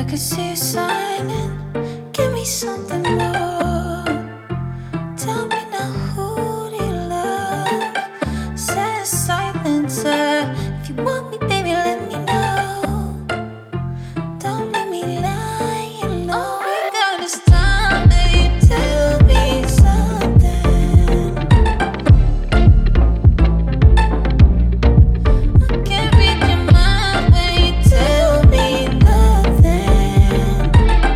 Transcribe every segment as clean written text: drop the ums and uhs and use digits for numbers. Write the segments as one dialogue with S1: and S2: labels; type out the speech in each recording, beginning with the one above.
S1: could see you smiling. Give me something more. Tell me now, who do you love? Sad silencer. If you want me, baby, let me know. Don't leave me lying low. All we got is time, babe. Tell me something. I can't read your mind when you tell me nothing.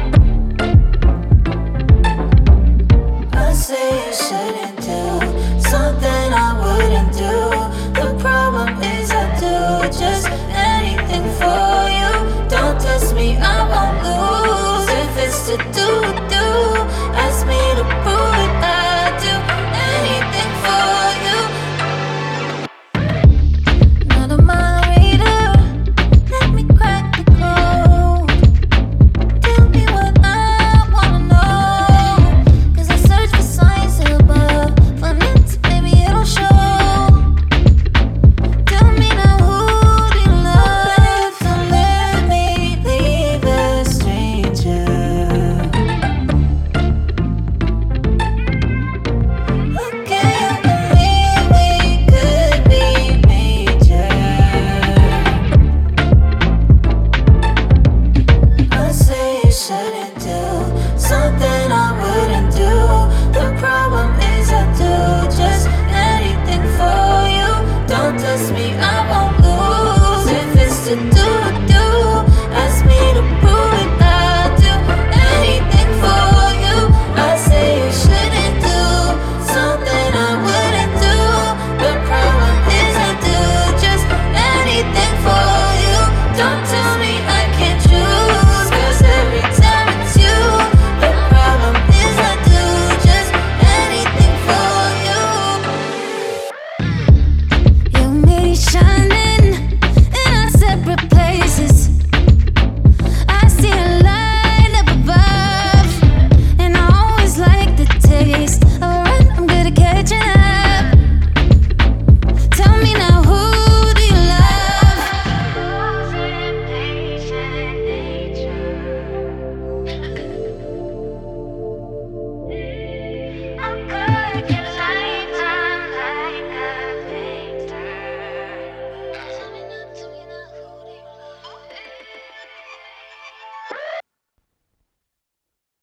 S1: I say you shouldn't do something I wouldn't do. The problem is I do just anything for you. Don't test me, I won't lose. If it's to do, ask me to prove it. I do anything for you. Not a mind reader, let me crack the code. Tell me what I wanna know. 'Cause I search for signs above. For minutes, maybe it'll show. Tell me now, who do you love? Don't let me leave a stranger. Look at you and me, we could be major. I say you shouldn't do something I wouldn't do. The problem is I do just anything for you. Don't test me, I won't lose. If it's to do,